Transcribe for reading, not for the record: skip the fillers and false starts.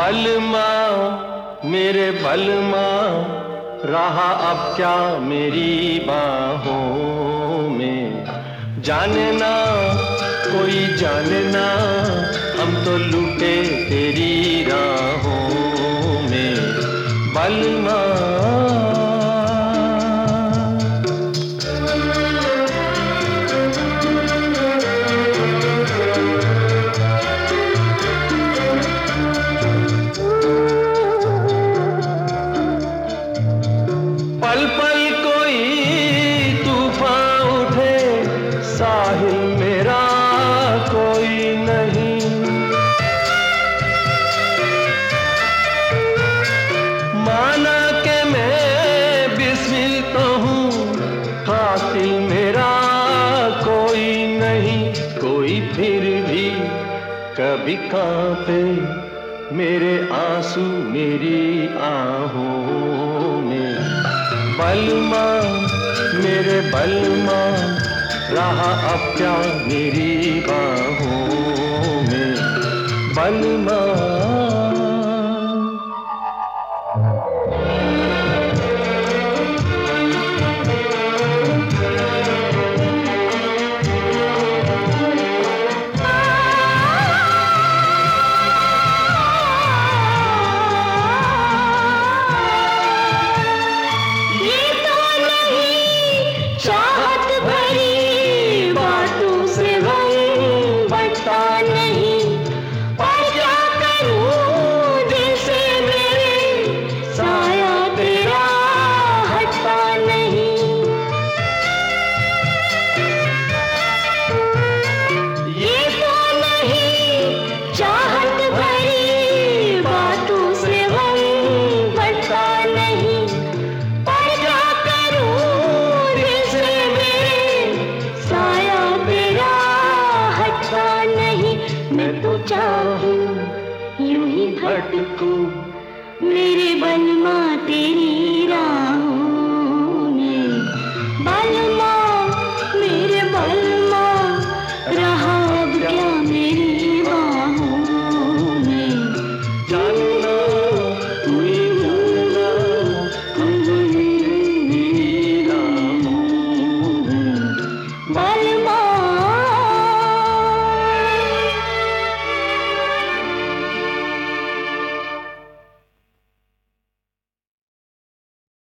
बलमा मेरे बलमा, रहा अब क्या मेरी बाहों में। जाने ना कोई जाने ना, हम तो लूटे तेरी राहों में। बलमा पल पल कोई तूफान उठे, साहिल मेरा कोई नहीं। माना के मैं बिस्मिल तो हूँ, कातिल मेरा कोई नहीं। कोई फिर भी कभी कांपे मेरे आंसू मेरी आहों में। बलमा मेरे बलमा, रहा अब क्या मेरी बाहों में। बलमा चाहूं यूं ही भटकूं मेरे बलमा तेरी राहों में।